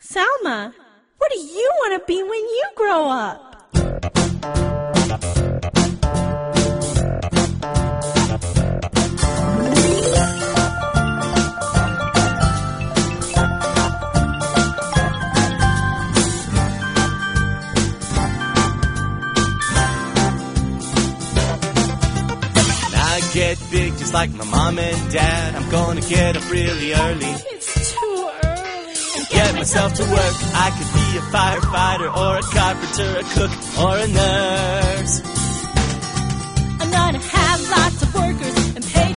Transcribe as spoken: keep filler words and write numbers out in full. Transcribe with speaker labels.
Speaker 1: Salma, what do you want to be when you grow up?
Speaker 2: Get big just like my mom and dad. I'm gonna get up really early.
Speaker 1: It's too early.
Speaker 2: And get myself to work. I could be a firefighter or a carpenter, a cook or a nurse.
Speaker 1: I'm gonna have lots of workers